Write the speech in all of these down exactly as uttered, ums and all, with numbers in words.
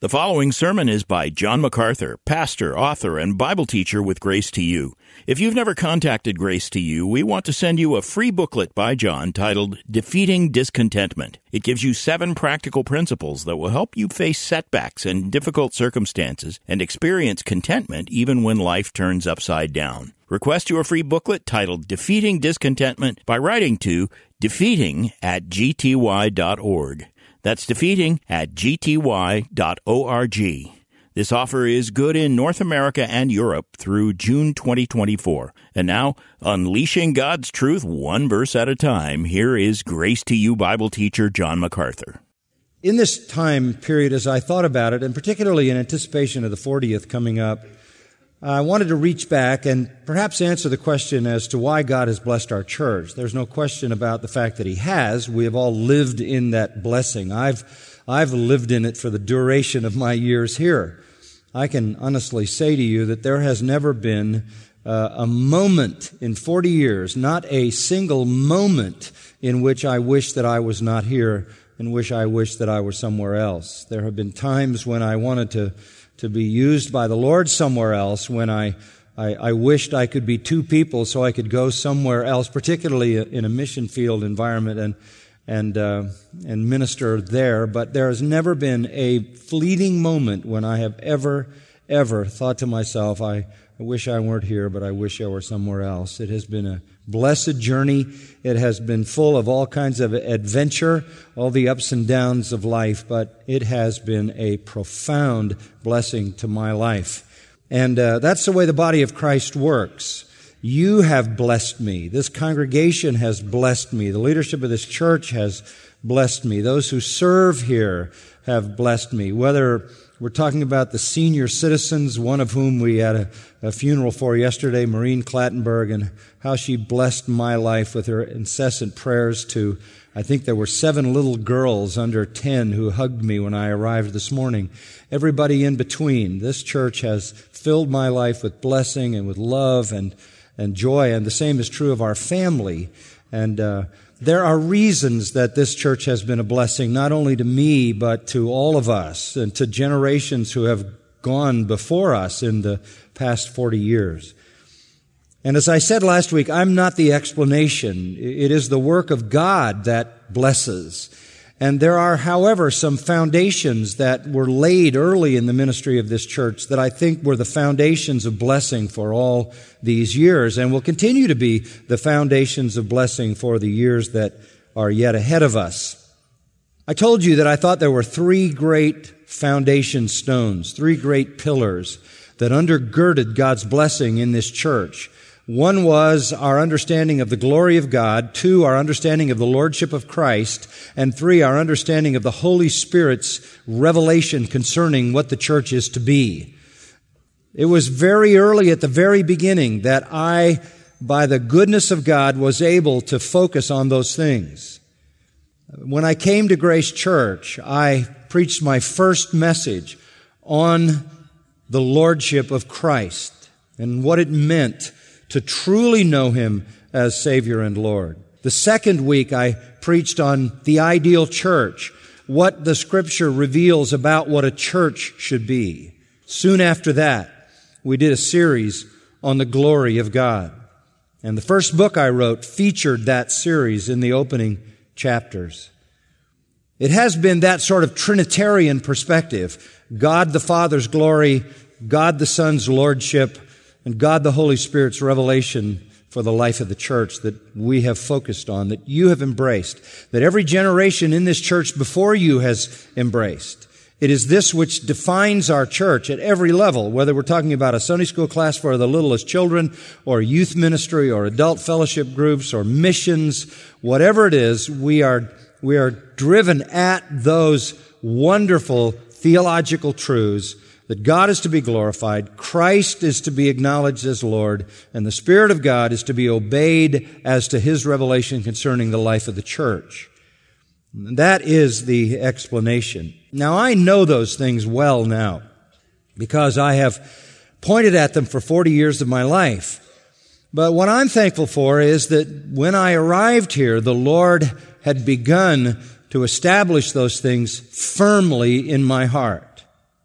The following sermon is by John MacArthur, pastor, author, and Bible teacher with Grace to You. If you've never contacted Grace to You, we want to send you a free booklet by John titled Defeating Discontentment. It gives you seven practical principles that will help you face setbacks and difficult circumstances and experience contentment even when life turns upside down. Request your free booklet titled Defeating Discontentment by writing to defeating at g t y dot org. That's defeating at g t y dot org. This offer is good in North America and Europe through June twenty twenty-four. And now, unleashing God's truth one verse at a time, here is Grace to You Bible teacher John MacArthur. In this time period, as I thought about it, and particularly in anticipation of the fortieth coming up, I wanted to reach back and perhaps answer the question as to why God has blessed our church. There's no question about the fact that He has. We have all lived in that blessing. I've, I've lived in it for the duration of my years here. I can honestly say to you that there has never been uh, a moment in forty years, not a single moment in which I wish that I was not here and wish I wished that I were somewhere else. There have been times when I wanted to to be used by the Lord somewhere else, when I, I, I wished I could be two people so I could go somewhere else, particularly in a mission field environment, and and uh, and minister there. But there has never been a fleeting moment when I have ever, ever thought to myself, I, I wish I weren't here, but I wish I were somewhere else. It has been a blessed journey. It has been full of all kinds of adventure, all the ups and downs of life, but it has been a profound blessing to my life. And uh, that's the way the body of Christ works. You have blessed me. This congregation has blessed me. The leadership of this church has blessed me. Those who serve here have blessed me. Whether we're talking about the senior citizens, one of whom we had a, a funeral for yesterday, Maureen Clattenburg, and how she blessed my life with her incessant prayers to, I think there were seven little girls under ten who hugged me when I arrived this morning. Everybody in between. This church has filled my life with blessing and with love and, and joy, and the same is true of our family. And uh, there are reasons that this church has been a blessing, not only to me, but to all of us and to generations who have gone before us in the past forty years. And as I said last week, I'm not the explanation. It is the work of God that blesses. And there are, however, some foundations that were laid early in the ministry of this church that I think were the foundations of blessing for all these years and will continue to be the foundations of blessing for the years that are yet ahead of us. I told you that I thought there were three great foundation stones, three great pillars that undergirded God's blessing in this church. One was our understanding of the glory of God. Two, our understanding of the lordship of Christ. And three, our understanding of the Holy Spirit's revelation concerning what the church is to be. It was very early at the very beginning that I, by the goodness of God, was able to focus on those things. When I came to Grace Church, I preached my first message on the lordship of Christ and what it meant to truly know Him as Savior and Lord. The second week I preached on the ideal church, what the Scripture reveals about what a church should be. Soon after that, we did a series on the glory of God. And the first book I wrote featured that series in the opening chapters. It has been that sort of Trinitarian perspective. God the Father's glory, God the Son's lordship, and God the Holy Spirit's revelation for the life of the church that we have focused on, that you have embraced, that every generation in this church before you has embraced. It is this which defines our church at every level, whether we're talking about a Sunday school class for the littlest children, or youth ministry, or adult fellowship groups, or missions, whatever it is, we are, we are driven at those wonderful theological truths that God is to be glorified, Christ is to be acknowledged as Lord, and the Spirit of God is to be obeyed as to His revelation concerning the life of the church. That is the explanation. Now, I know those things well now because I have pointed at them for forty years of my life. But what I'm thankful for is that when I arrived here, the Lord had begun to establish those things firmly in my heart.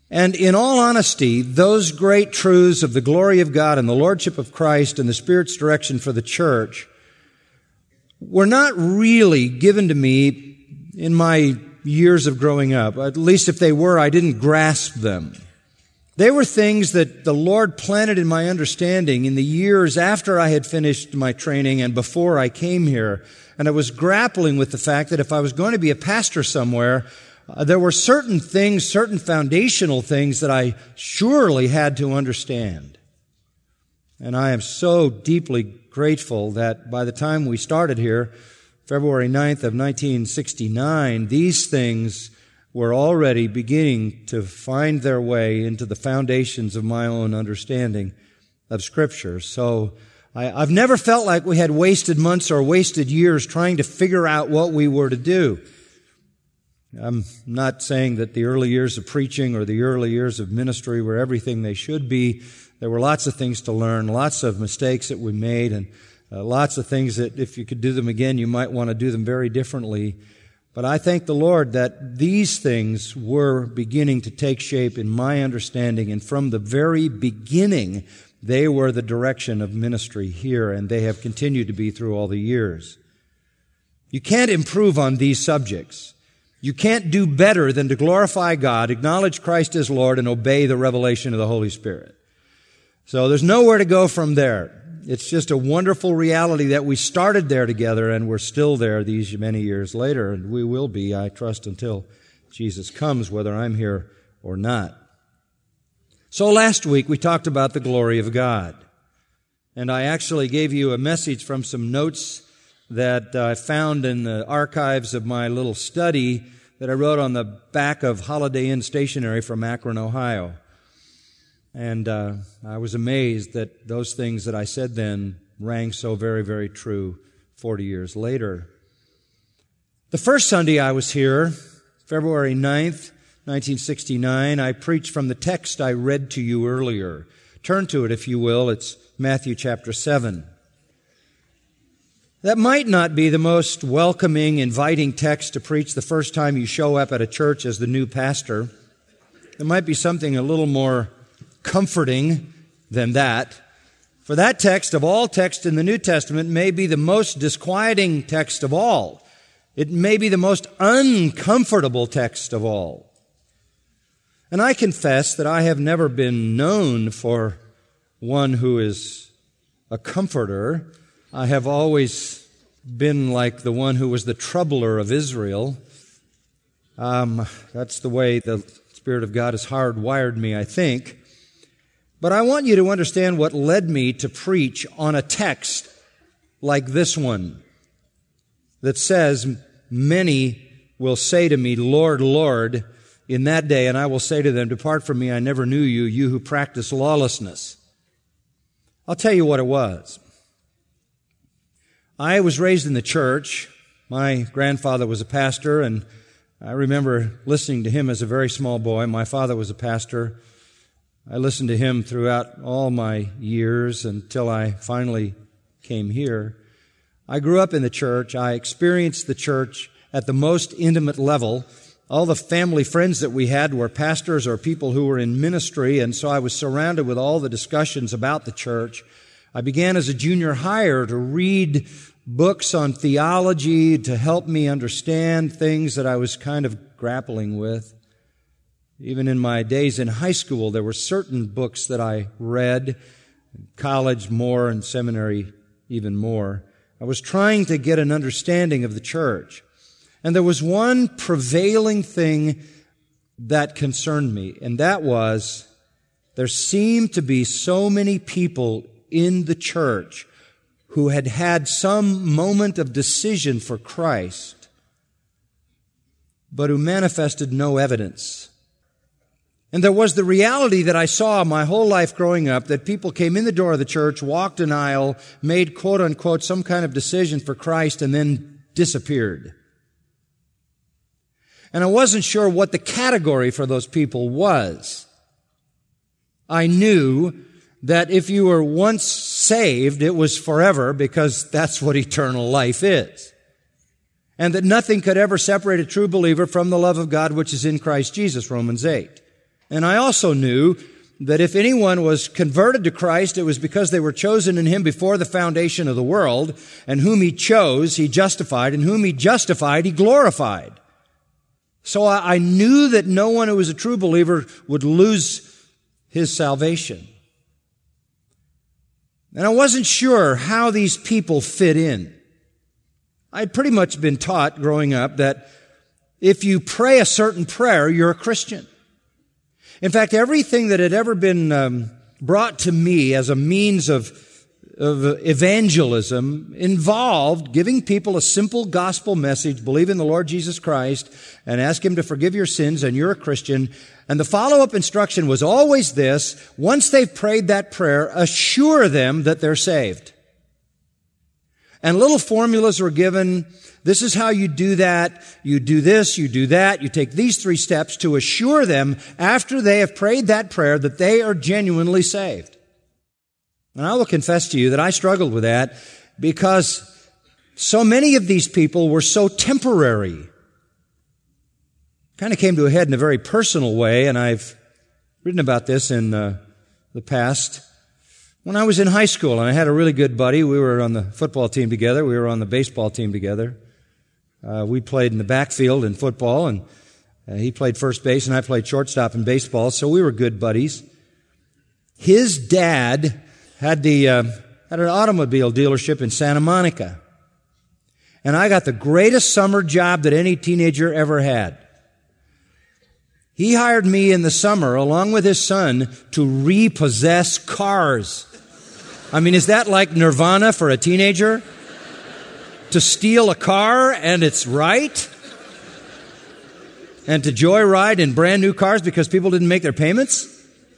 And in all honesty, those great truths of the glory of God and the Lordship of Christ and the Spirit's direction for the church were not really given to me in my years of growing up. At least if they were, I didn't grasp them. They were things that the Lord planted in my understanding in the years after I had finished my training and before I came here. And I was grappling with the fact that if I was going to be a pastor somewhere, uh, there were certain things, certain foundational things that I surely had to understand. And I am so deeply grateful that by the time we started here, February ninth of nineteen sixty-nine, these things were already beginning to find their way into the foundations of my own understanding of Scripture. So I, I've never felt like we had wasted months or wasted years trying to figure out what we were to do. I'm not saying that the early years of preaching or the early years of ministry were everything they should be. There were lots of things to learn, lots of mistakes that we made, and uh, lots of things that if you could do them again, you might want to do them very differently. But I thank the Lord that these things were beginning to take shape in my understanding, and from the very beginning, they were the direction of ministry here, and they have continued to be through all the years. You can't improve on these subjects. You can't do better than to glorify God, acknowledge Christ as Lord, and obey the revelation of the Holy Spirit. So there's nowhere to go from there. It's just a wonderful reality that we started there together and we're still there these many years later, and we will be, I trust, until Jesus comes, whether I'm here or not. So last week we talked about the glory of God, and I actually gave you a message from some notes that I found in the archives of my little study that I wrote on the back of Holiday Inn stationery from Akron, Ohio. And uh, I was amazed that those things that I said then rang so very, very true forty years later. The first Sunday I was here, February ninth, nineteen sixty-nine, I preached from the text I read to you earlier. Turn to it, if you will. It's Matthew chapter seven. That might not be the most welcoming, inviting text to preach the first time you show up at a church as the new pastor. There might be something a little more comforting than that. For that text of all texts in the New Testament may be the most disquieting text of all. It may be the most uncomfortable text of all. And I confess that I have never been known for one who is a comforter. I have always been like the one who was the troubler of Israel. Um, that's the way the Spirit of God has hardwired me, I think. But I want you to understand what led me to preach on a text like this one that says, "Many will say to me, 'Lord, Lord,' in that day, and I will say to them, 'Depart from me, I never knew you, you who practice lawlessness.'" I'll tell you what it was. I was raised in the church. My grandfather was a pastor, and I remember listening to him as a very small boy. My father was a pastor. I listened to him throughout all my years until I finally came here. I grew up in the church. I experienced the church at the most intimate level. All the family friends that we had were pastors or people who were in ministry, and so I was surrounded with all the discussions about the church. I began as a junior hire to read books on theology to help me understand things that I was kind of grappling with. Even in my days in high school, there were certain books that I read, in college more, and seminary even more. I was trying to get an understanding of the church. And there was one prevailing thing that concerned me, and that was there seemed to be so many people in the church who had had some moment of decision for Christ, but who manifested no evidence. And there was the reality that I saw my whole life growing up, that people came in the door of the church, walked an aisle, made quote unquote some kind of decision for Christ, and then disappeared. And I wasn't sure what the category for those people was. I knew that if you were once saved, it was forever, because that's what eternal life is. And that nothing could ever separate a true believer from the love of God which is in Christ Jesus, Romans eight. And I also knew that if anyone was converted to Christ, it was because they were chosen in Him before the foundation of the world, and whom He chose, He justified, and whom He justified, He glorified. So I, I knew that no one who was a true believer would lose his salvation. And I wasn't sure how these people fit in. I'd pretty much been taught growing up that if you pray a certain prayer, you're a Christian. In fact, everything that had ever been um, brought to me as a means of, of evangelism involved giving people a simple gospel message, believe in the Lord Jesus Christ, and ask Him to forgive your sins, and you're a Christian. And the follow-up instruction was always this: once they've prayed that prayer, assure them that they're saved. And little formulas were given. This is how you do that. You do this, you do that. You take these three steps to assure them after they have prayed that prayer that they are genuinely saved. And I will confess to you that I struggled with that because so many of these people were so temporary. Kind of came to a head in a very personal way, and I've written about this in uh, the past. When I was in high school, and I had a really good buddy, we were on the football team together, we were on the baseball team together. Uh, we played in the backfield in football, and uh, he played first base, and I played shortstop in baseball, so we were good buddies. His dad had the uh, had an automobile dealership in Santa Monica, and I got the greatest summer job that any teenager ever had. He hired me in the summer, along with his son, to repossess cars. I mean, is that like nirvana for a teenager? To steal a car and it's right? And to joyride in brand new cars because people didn't make their payments?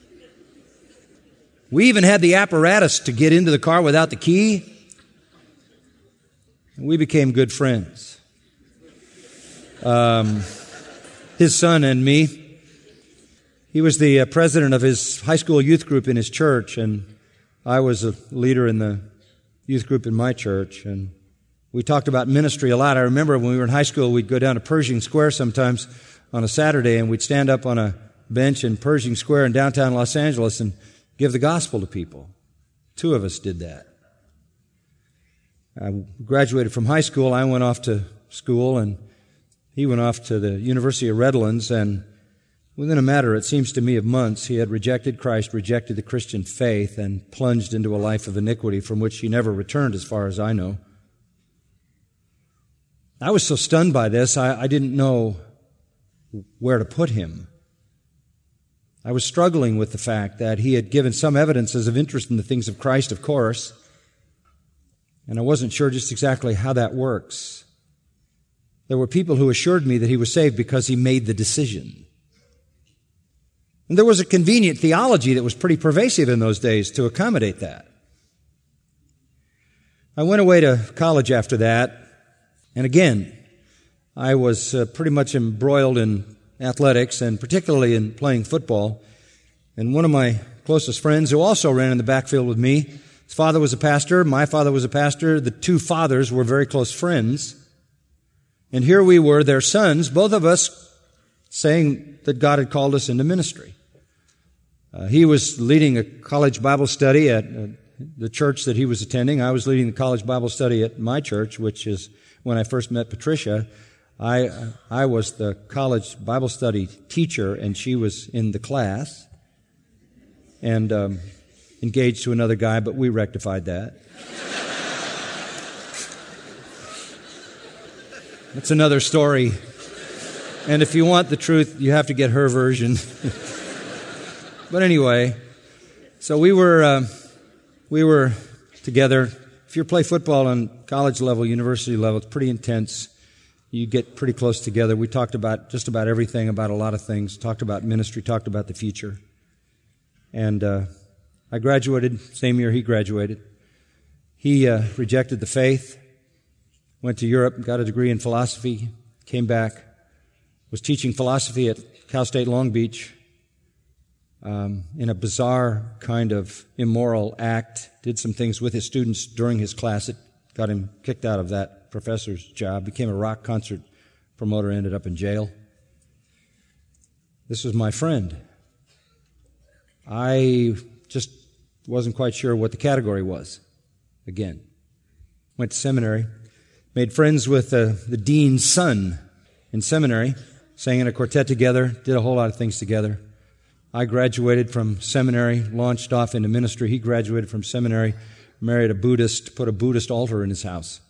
We even had the apparatus to get into the car without the key. And we became good friends. Um, his son and me. He was the uh, president of his high school youth group in his church, and I was a leader in the youth group in my church, and we talked about ministry a lot. I remember when we were in high school, we'd go down to Pershing Square sometimes on a Saturday, and we'd stand up on a bench in Pershing Square in downtown Los Angeles and give the gospel to people. Two of us did that. I graduated from high school. I went off to school, and he went off to the University of Redlands, and within a matter, it seems to me, of months, he had rejected Christ, rejected the Christian faith, and plunged into a life of iniquity from which he never returned, as far as I know. I was so stunned by this, I, I didn't know where to put him. I was struggling with the fact that he had given some evidences of interest in the things of Christ, of course, and I wasn't sure just exactly how that works. There were people who assured me that he was saved because he made the decision. And there was a convenient theology that was pretty pervasive in those days to accommodate that. I went away to college after that, and again, I was uh, pretty much embroiled in athletics, and particularly in playing football. And one of my closest friends, who also ran in the backfield with me, his father was a pastor, my father was a pastor, the two fathers were very close friends. And here we were, their sons, both of us saying that God had called us into ministry. Uh, he was leading a college Bible study at uh, the church that he was attending. I was leading the college Bible study at my church, which is when I first met Patricia. I I was the college Bible study teacher, and she was in the class and um, engaged to another guy, but we rectified that. That's another story. And if you want the truth, you have to get her version. But anyway, so we were uh, we were together. If you play football on college level, university level, it's pretty intense. You get pretty close together. We talked about just about everything, about a lot of things. Talked about ministry, talked about the future. And uh, I graduated, same year he graduated. He uh, rejected the faith, went to Europe, got a degree in philosophy, came back, was teaching philosophy at Cal State Long Beach. Um, in a bizarre kind of immoral act, did some things with his students during his class that got him kicked out of that professor's job, became a rock concert promoter, ended up in jail. This was my friend. I just wasn't quite sure what the category was. Again, went to seminary, made friends with uh, the dean's son in seminary, sang in a quartet together, did a whole lot of things together. I graduated from seminary, launched off into ministry. He graduated from seminary, married a Buddhist, put a Buddhist altar in his house.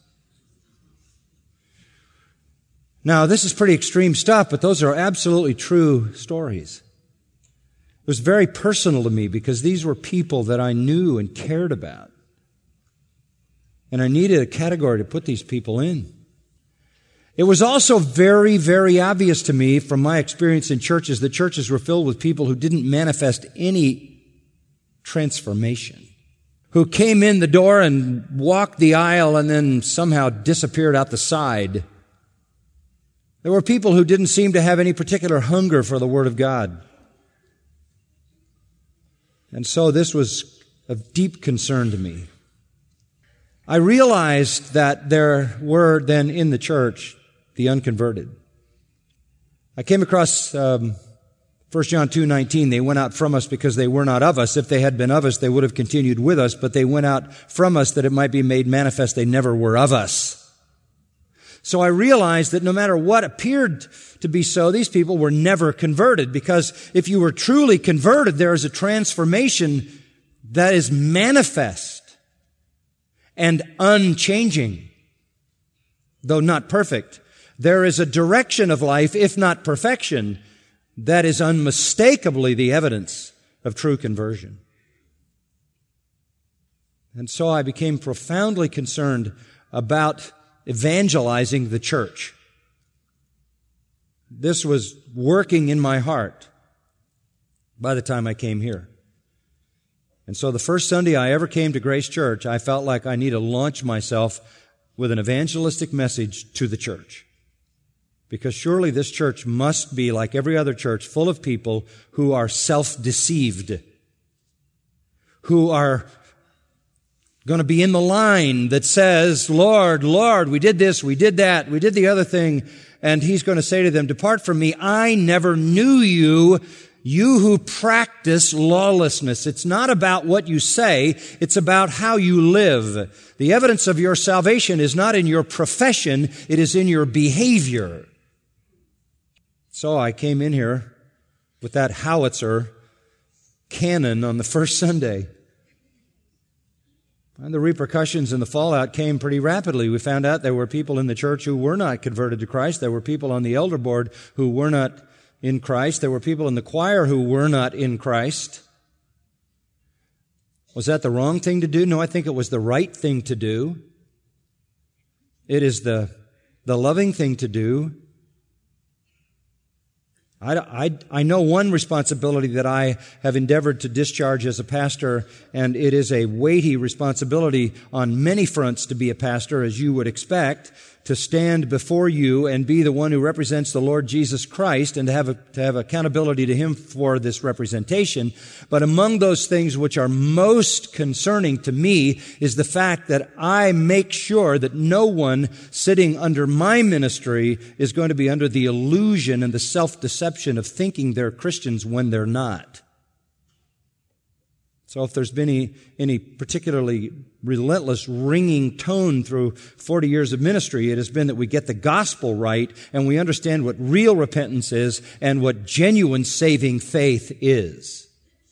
Now, this is pretty extreme stuff, but those are absolutely true stories. It was very personal to me because these were people that I knew and cared about. And I needed a category to put these people in. It was also very, very obvious to me from my experience in churches that churches were filled with people who didn't manifest any transformation, who came in the door and walked the aisle and then somehow disappeared out the side. There were people who didn't seem to have any particular hunger for the Word of God. And so this was of deep concern to me. I realized that there were then in the church the unconverted. I came across um, First John two nineteen. They went out from us because they were not of us. If they had been of us, they would have continued with us, but they went out from us that it might be made manifest they never were of us. So I realized that no matter what appeared to be so, these people were never converted, because if you were truly converted, there is a transformation that is manifest and unchanging, though not perfect. There is a direction of life, if not perfection, that is unmistakably the evidence of true conversion. And so I became profoundly concerned about evangelizing the church. This was working in my heart by the time I came here. And so the first Sunday I ever came to Grace Church, I felt like I need to launch myself with an evangelistic message to the church. Because surely this church must be, like every other church, full of people who are self-deceived, who are going to be in the line that says, Lord, Lord, we did this, we did that, we did the other thing. And He's going to say to them, depart from me, I never knew you, you who practice lawlessness. It's not about what you say, it's about how you live. The evidence of your salvation is not in your profession, it is in your behavior. So I came in here with that howitzer cannon on the first Sunday. And the repercussions and the fallout came pretty rapidly. We found out there were people in the church who were not converted to Christ. There were people on the elder board who were not in Christ. There were people in the choir who were not in Christ. Was that the wrong thing to do? No, I think it was the right thing to do. It is the, the loving thing to do. I, I, I know one responsibility that I have endeavored to discharge as a pastor, and it is a weighty responsibility on many fronts to be a pastor, as you would expect, to stand before you and be the one who represents the Lord Jesus Christ and to have a, to have accountability to Him for this representation. But among those things which are most concerning to me is the fact that I make sure that no one sitting under my ministry is going to be under the illusion and the self-deception of thinking they're Christians when they're not. So if there's been any, any particularly relentless ringing tone through forty years of ministry, it has been that we get the gospel right and we understand what real repentance is and what genuine saving faith is.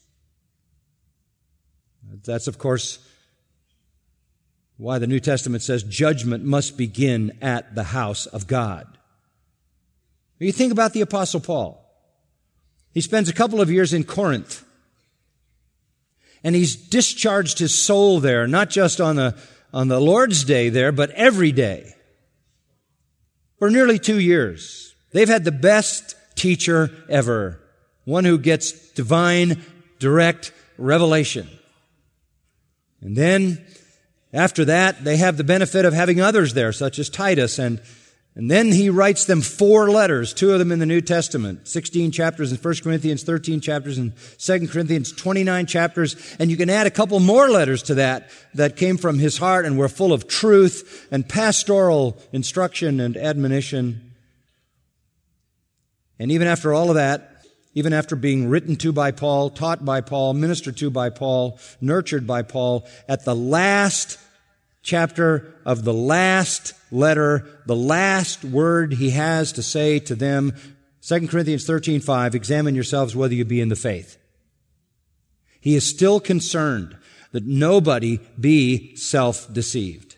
That's, of course, why the New Testament says judgment must begin at the house of God. You think about the Apostle Paul. He spends a couple of years in Corinth. And he's discharged his soul there, not just on the, on the Lord's Day there, but every day. For nearly two years. They've had the best teacher ever. One who gets divine, direct revelation. And then, after that, they have the benefit of having others there, such as Titus. And, and then he writes them four letters, two of them in the New Testament, sixteen chapters in First Corinthians, thirteen chapters in Second Corinthians, twenty-nine chapters. And you can add a couple more letters to that that came from his heart and were full of truth and pastoral instruction and admonition. And even after all of that, even after being written to by Paul, taught by Paul, ministered to by Paul, nurtured by Paul, at the last chapter of the last letter, the last word he has to say to them, Second Corinthians thirteen five, examine yourselves whether you be in the faith. He is still concerned that nobody be self-deceived.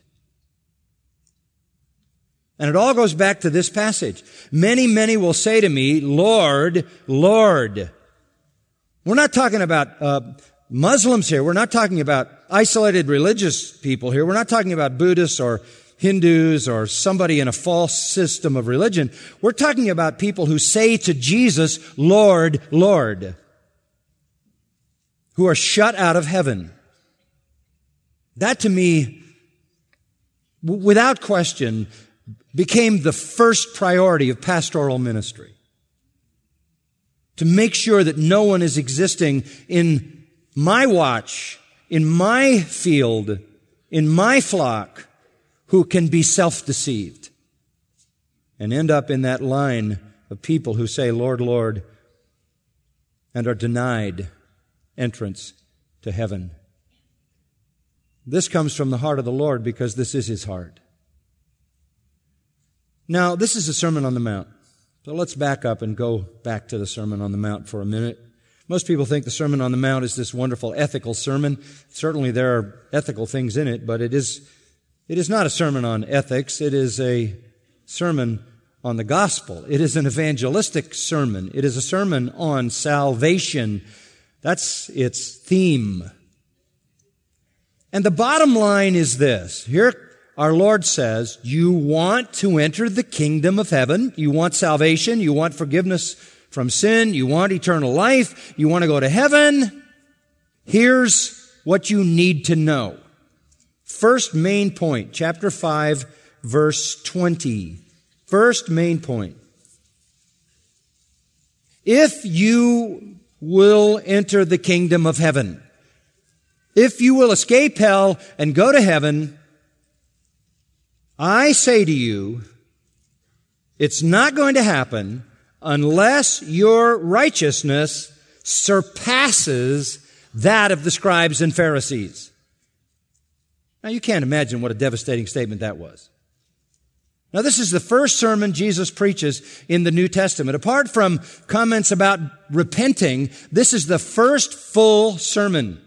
And it all goes back to this passage. Many, many will say to me, Lord, Lord. We're not talking about uh, Muslims here. We're not talking about isolated religious people here. We're not talking about Buddhists or Hindus or somebody in a false system of religion. We're talking about people who say to Jesus, Lord, Lord, who are shut out of heaven. That to me, w- without question, became the first priority of pastoral ministry. To make sure that no one is existing in my watch, in my field, in my flock, who can be self-deceived and end up in that line of people who say, Lord, Lord, and are denied entrance to heaven. This comes from the heart of the Lord because this is His heart. Now, this is the Sermon on the Mount. So let's back up and go back to the Sermon on the Mount for a minute. Most people think the Sermon on the Mount is this wonderful ethical sermon. Certainly there are ethical things in it, but it is, it is not a sermon on ethics. It is a sermon on the gospel. It is an evangelistic sermon. It is a sermon on salvation. That's its theme. And the bottom line is this. Here our Lord says, you want to enter the kingdom of heaven. You want salvation. You want forgiveness from sin. You want eternal life. You want to go to heaven. Here's what you need to know. First main point, chapter five, verse twenty. First main point. If you will enter the kingdom of heaven, if you will escape hell and go to heaven, I say to you, it's not going to happen unless your righteousness surpasses that of the scribes and Pharisees. Now, you can't imagine what a devastating statement that was. Now, this is the first sermon Jesus preaches in the New Testament. Apart from comments about repenting, this is the first full sermon.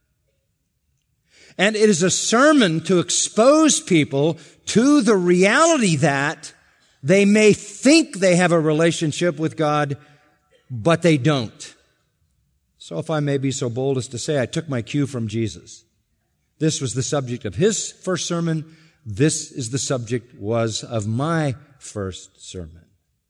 And it is a sermon to expose people to the reality that they may think they have a relationship with God, but they don't. So if I may be so bold as to say, I took my cue from Jesus. This was the subject of His first sermon. This is the subject was of my first sermon.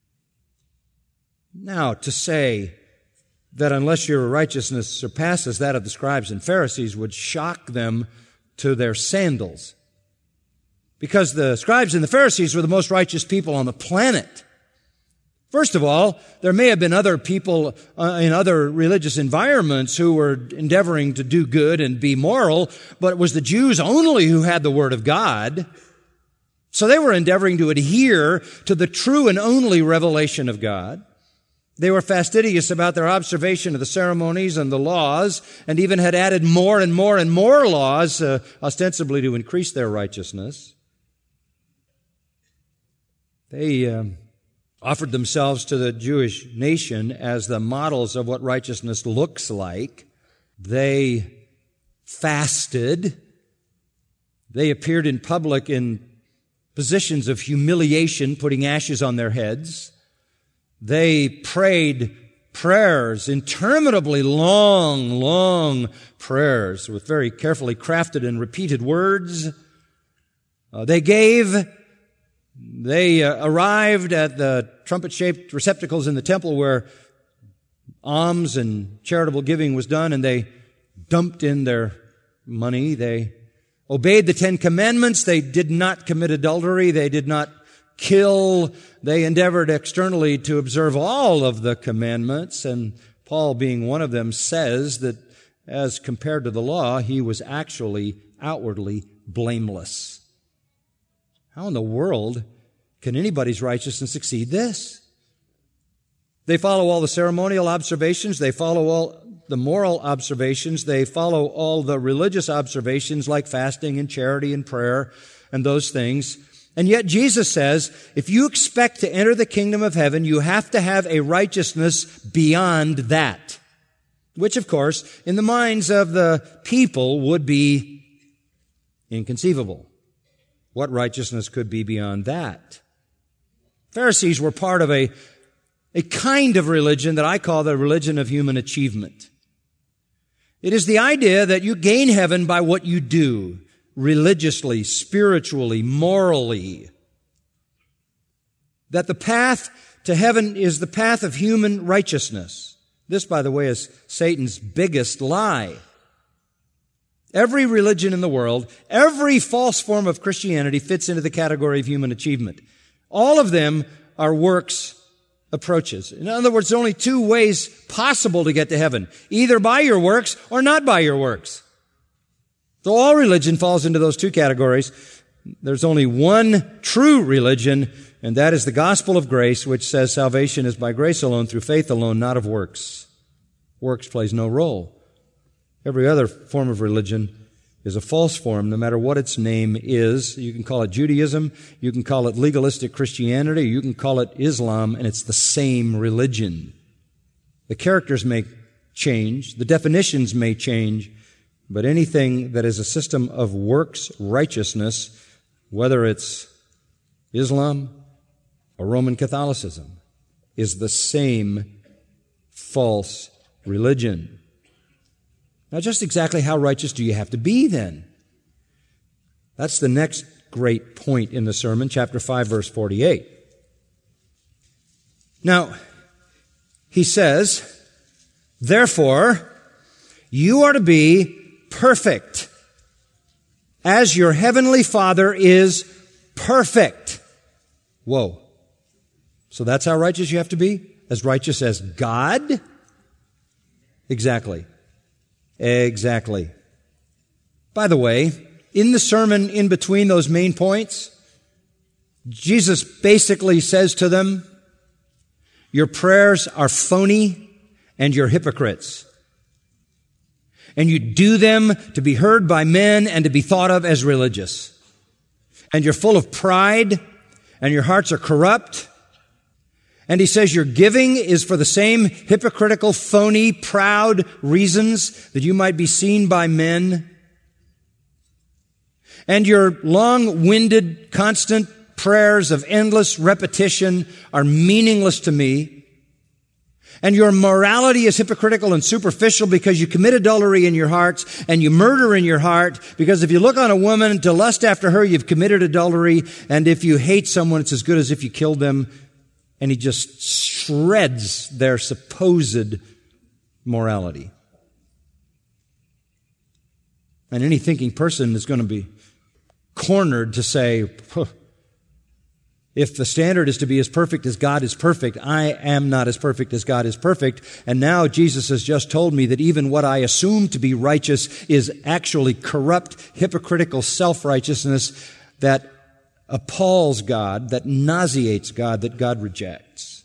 Now, to say that unless your righteousness surpasses that of the scribes and Pharisees would shock them to their sandals. Because the scribes and the Pharisees were the most righteous people on the planet. First of all, there may have been other people uh, in other religious environments who were endeavoring to do good and be moral, but it was the Jews only who had the Word of God. So they were endeavoring to adhere to the true and only revelation of God. They were fastidious about their observation of the ceremonies and the laws, and even had added more and more and more laws, uh, ostensibly to increase their righteousness. They um, offered themselves to the Jewish nation as the models of what righteousness looks like. They fasted. They appeared in public in positions of humiliation, putting ashes on their heads. They prayed prayers, interminably long, long prayers with very carefully crafted and repeated words. Uh, they gave, they uh, arrived at the trumpet-shaped receptacles in the temple where alms and charitable giving was done, and they dumped in their money. They obeyed the Ten Commandments. They did not commit adultery. They did not kill. They endeavored externally to observe all of the commandments, and Paul, being one of them, says that as compared to the law, he was actually outwardly blameless. How in the world can anybody's righteousness exceed this? They follow all the ceremonial observations. They follow all the moral observations. They follow all the religious observations like fasting and charity and prayer and those things. And yet Jesus says, if you expect to enter the kingdom of heaven, you have to have a righteousness beyond that. Which, of course, in the minds of the people would be inconceivable. What righteousness could be beyond that? Pharisees were part of a, a kind of religion that I call the religion of human achievement. It is the idea that you gain heaven by what you do, religiously, spiritually, morally. That the path to heaven is the path of human righteousness. This, by the way, is Satan's biggest lie. Every religion in the world, every false form of Christianity fits into the category of human achievement. All of them are works approaches. In other words, there are only two ways possible to get to heaven. Either by your works or not by your works. So all religion falls into those two categories. There's only one true religion, and that is the gospel of grace, which says salvation is by grace alone, through faith alone, not of works. Works plays no role. Every other form of religion is a false form, no matter what its name is. You can call it Judaism, you can call it legalistic Christianity, you can call it Islam, and it's the same religion. The characters may change, the definitions may change, but anything that is a system of works righteousness, whether it's Islam or Roman Catholicism, is the same false religion. Now, just exactly how righteous do you have to be then? That's the next great point in the sermon, chapter five, verse forty-eight. Now, he says, therefore, you are to be perfect, as your heavenly Father is perfect. Whoa. So that's how righteous you have to be? As righteous as God? Exactly. Exactly. By the way, in the sermon in between those main points, Jesus basically says to them, your prayers are phony and you're hypocrites. And you do them to be heard by men and to be thought of as religious. And you're full of pride and your hearts are corrupt. And he says your giving is for the same hypocritical, phony, proud reasons that you might be seen by men. And your long-winded, constant prayers of endless repetition are meaningless to me. And your morality is hypocritical and superficial because you commit adultery in your hearts and you murder in your heart, because if you look on a woman to lust after her, you've committed adultery. And if you hate someone, it's as good as if you killed them. And he just shreds their supposed morality. And any thinking person is going to be cornered to say, if the standard is to be as perfect as God is perfect, I am not as perfect as God is perfect. And now Jesus has just told me that even what I assume to be righteous is actually corrupt, hypocritical self-righteousness that appalls God, that nauseates God, that God rejects.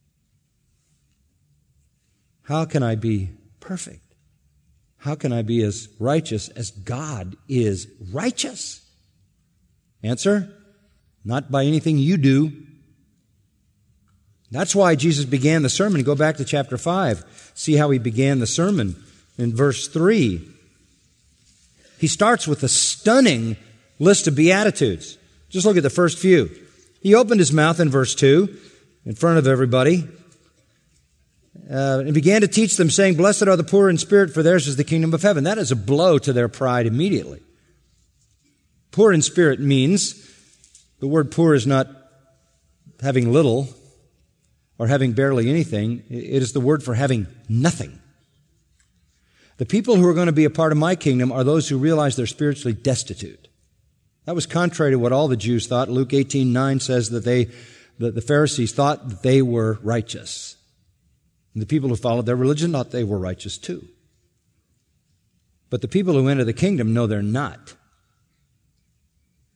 How can I be perfect? How can I be as righteous as God is righteous? Answer, not by anything you do. That's why Jesus began the sermon. Go back to chapter five. See how he began the sermon in verse three. He starts with a stunning list of beatitudes. Just look at the first few. He opened his mouth in verse two, in front of everybody, uh, and began to teach them, saying, blessed are the poor in spirit, for theirs is the kingdom of heaven. That is a blow to their pride immediately. Poor in spirit means, the word poor is not having little or having barely anything. It is the word for having nothing. The people who are going to be a part of my kingdom are those who realize they're spiritually destitute. That was contrary to what all the Jews thought. Luke eighteen nine says that they, that the Pharisees thought that they were righteous. And the people who followed their religion thought they were righteous too. But the people who enter the kingdom know they're not.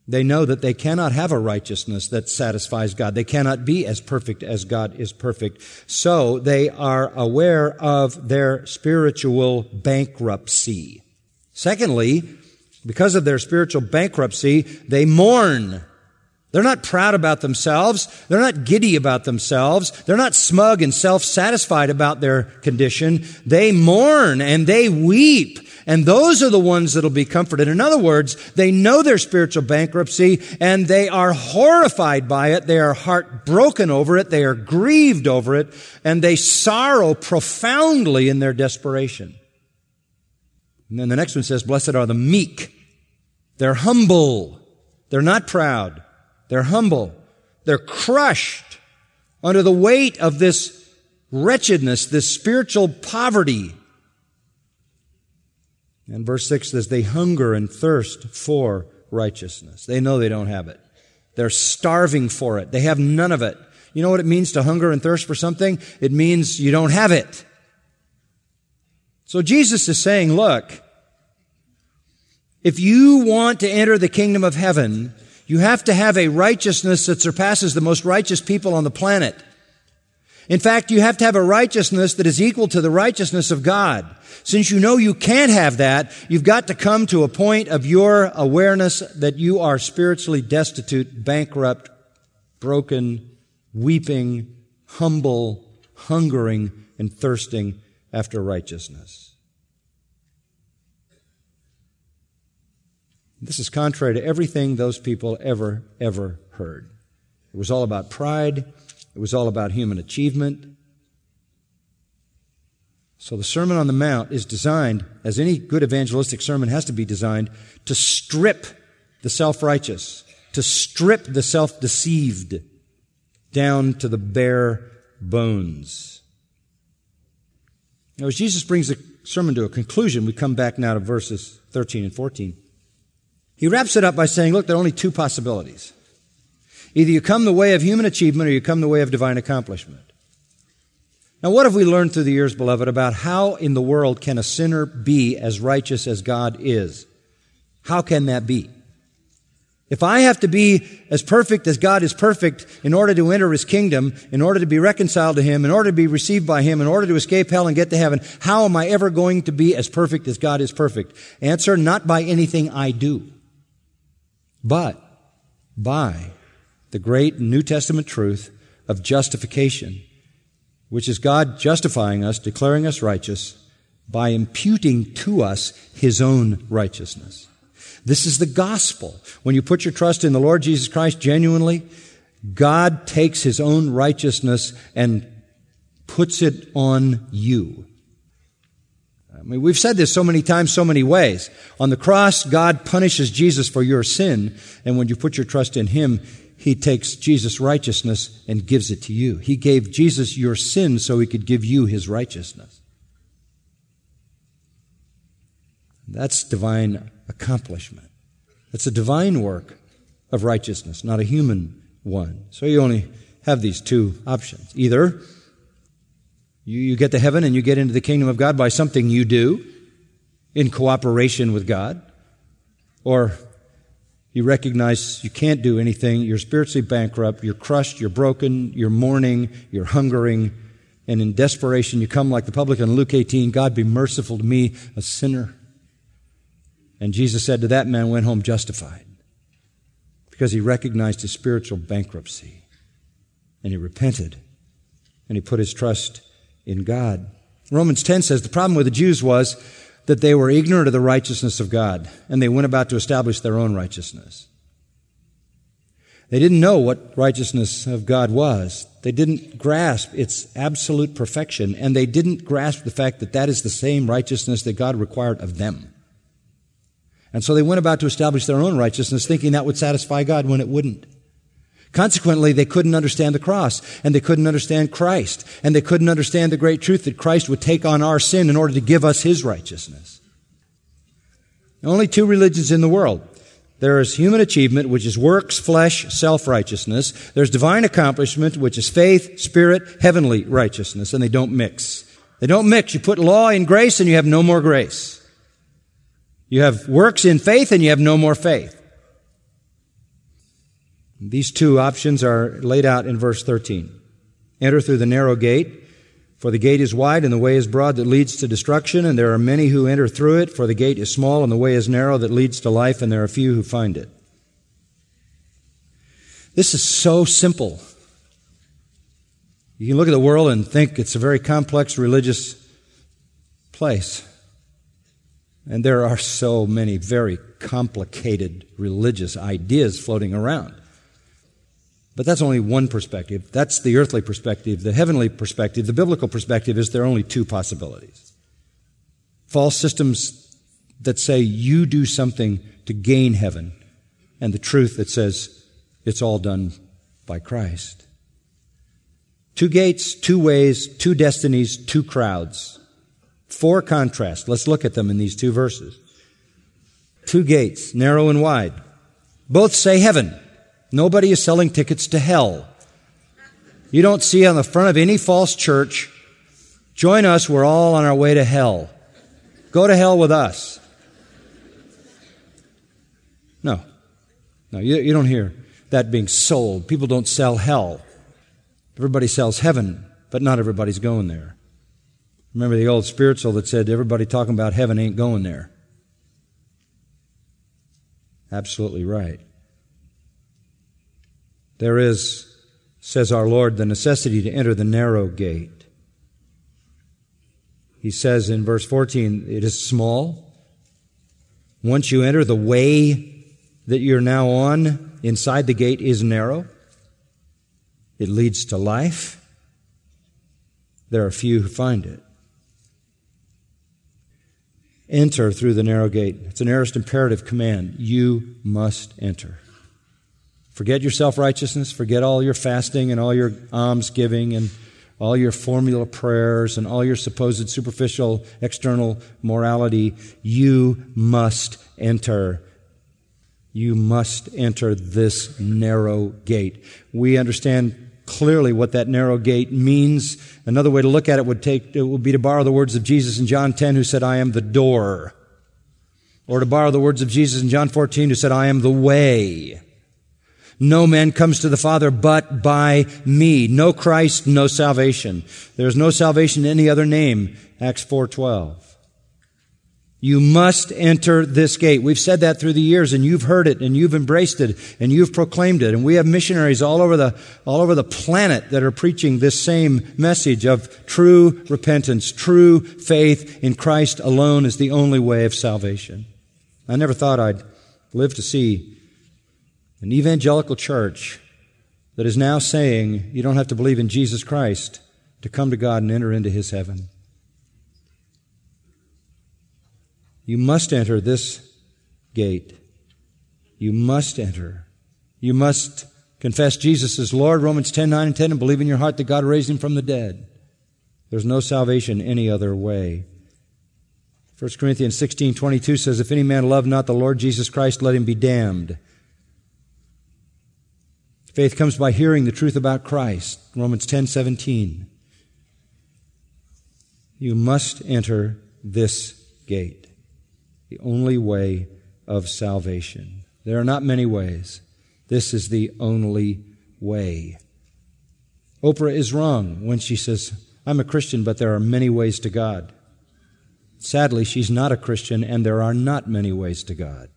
They know that they cannot have a righteousness that satisfies God. They cannot be as perfect as God is perfect. So they are aware of their spiritual bankruptcy. Secondly, because of their spiritual bankruptcy, they mourn. They're not proud about themselves. They're not giddy about themselves. They're not smug and self-satisfied about their condition. They mourn and they weep. And those are the ones that'll be comforted. In other words, they know their spiritual bankruptcy and they are horrified by it. They are heartbroken over it. They are grieved over it. And they sorrow profoundly in their desperation. And then the next one says, blessed are the meek. They're humble. They're not proud. They're humble. They're crushed under the weight of this wretchedness, this spiritual poverty. And verse six says, they hunger and thirst for righteousness. They know they don't have it. They're starving for it. They have none of it. You know what it means to hunger and thirst for something? It means you don't have it. So Jesus is saying, look, if you want to enter the kingdom of heaven, you have to have a righteousness that surpasses the most righteous people on the planet. In fact, you have to have a righteousness that is equal to the righteousness of God. Since you know you can't have that, you've got to come to a point of your awareness that you are spiritually destitute, bankrupt, broken, weeping, humble, hungering, and thirsting after righteousness. This is contrary to everything those people ever, ever heard. It was all about pride. It was all about human achievement. So the Sermon on the Mount is designed, as any good evangelistic sermon has to be designed, to strip the self-righteous, to strip the self-deceived down to the bare bones. Now, as Jesus brings the sermon to a conclusion, we come back now to verses thirteen and fourteen. He wraps it up by saying, look, there are only two possibilities. Either you come the way of human achievement or you come the way of divine accomplishment. Now, what have we learned through the years, beloved, about how in the world can a sinner be as righteous as God is? How can that be? If I have to be as perfect as God is perfect in order to enter His kingdom, in order to be reconciled to Him, in order to be received by Him, in order to escape hell and get to heaven, how am I ever going to be as perfect as God is perfect? Answer, not by anything I do, but by the great New Testament truth of justification, which is God justifying us, declaring us righteous by imputing to us His own righteousness. This is the gospel. When you put your trust in the Lord Jesus Christ genuinely, God takes His own righteousness and puts it on you. I mean, we've said this so many times, so many ways. On the cross, God punishes Jesus for your sin, and when you put your trust in Him, He takes Jesus' righteousness and gives it to you. He gave Jesus your sin so He could give you His righteousness. That's divine accomplishment. That's a divine work of righteousness, not a human one. So you only have these two options. Either you, you get to heaven and you get into the kingdom of God by something you do in cooperation with God, or you recognize you can't do anything, you're spiritually bankrupt, you're crushed, you're broken, you're mourning, you're hungering, and in desperation you come like the publican in Luke eighteen, God be merciful to me, a sinner. And Jesus said to that man, went home justified because he recognized his spiritual bankruptcy and he repented and he put his trust in God. Romans ten says the problem with the Jews was that they were ignorant of the righteousness of God and they went about to establish their own righteousness. They didn't know what righteousness of God was. They didn't grasp its absolute perfection, and they didn't grasp the fact that that is the same righteousness that God required of them. And so they went about to establish their own righteousness, thinking that would satisfy God when it wouldn't. Consequently, they couldn't understand the cross, and they couldn't understand Christ, and they couldn't understand the great truth that Christ would take on our sin in order to give us His righteousness. Only two religions in the world. There is human achievement, which is works, flesh, self-righteousness. There's divine accomplishment, which is faith, spirit, heavenly righteousness, and they don't mix. They don't mix. You put law in grace, and you have no more grace. You have works in faith, and you have no more faith. These two options are laid out in verse thirteen. Enter through the narrow gate, for the gate is wide and the way is broad that leads to destruction, and there are many who enter through it, for the gate is small and the way is narrow that leads to life, and there are few who find it. This is so simple. You can look at the world and think it's a very complex religious place. And there are so many very complicated religious ideas floating around. But that's only one perspective. That's the earthly perspective. The heavenly perspective, the biblical perspective, is there are only two possibilities. False systems that say you do something to gain heaven, and the truth that says it's all done by Christ. Two gates, two ways, two destinies, two crowds. Four contrasts. Let's look at them in these two verses. Two gates, narrow and wide. Both say heaven. Nobody is selling tickets to hell. You don't see on the front of any false church, join us, we're all on our way to hell. Go to hell with us. No. No, you, you don't hear that being sold. People don't sell hell. Everybody sells heaven, but not everybody's going there. Remember the old spiritual that said everybody talking about heaven ain't going there. Absolutely right. There is, says our Lord, the necessity to enter the narrow gate. He says in verse fourteen, it is small. Once you enter, the way that you're now on inside the gate is narrow. It leads to life. There are few who find it. Enter through the narrow gate. It's an aorist imperative command. You must enter. Forget your self-righteousness. Forget all your fasting and all your almsgiving and all your formula prayers and all your supposed superficial external morality. You must enter. You must enter this narrow gate. We understand clearly what that narrow gate means. Another way to look at it would take it would be to borrow the words of Jesus in John ten, who said, I am the door. Or to borrow the words of Jesus in John fourteen, who said, I am the way. No man comes to the Father but by me. No Christ, no salvation. There is no salvation in any other name. Acts four twelve. You must enter this gate. We've said that through the years, and you've heard it, and you've embraced it, and you've proclaimed it. And we have missionaries all over the, all over the planet that are preaching this same message of true repentance, true faith in Christ alone is the only way of salvation. I never thought I'd live to see an evangelical church that is now saying you don't have to believe in Jesus Christ to come to God and enter into His heaven. You must enter this gate. You must enter. You must confess Jesus as Lord, Romans ten, nine and ten, and believe in your heart that God raised Him from the dead. There's no salvation any other way. First Corinthians sixteen twenty-two says, if any man love not the Lord Jesus Christ, let him be damned. Faith comes by hearing the truth about Christ. Romans ten seventeen. You must enter this gate. The only way of salvation. There are not many ways. This is the only way. Oprah is wrong when she says, I'm a Christian, but there are many ways to God. Sadly, she's not a Christian, and there are not many ways to God.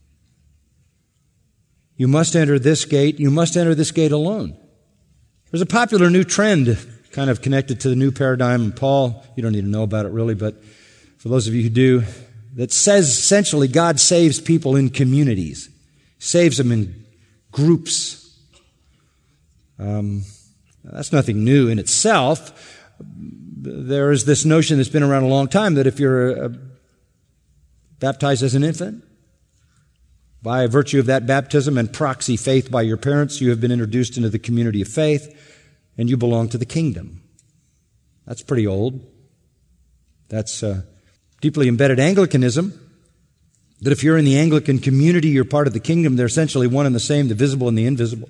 You must enter this gate. You must enter this gate alone. There's a popular new trend kind of connected to the new paradigm. And Paul, you don't need to know about it really, but for those of you who do, that says essentially God saves people in communities, saves them in groups. Um, that's nothing new in itself. There is this notion that's been around a long time that if you're uh, baptized as an infant, by virtue of that baptism and proxy faith by your parents, you have been introduced into the community of faith and you belong to the kingdom. That's pretty old. That's uh, deeply embedded Anglicanism, that if you're in the Anglican community, you're part of the kingdom. They're essentially one and the same, the visible and the invisible.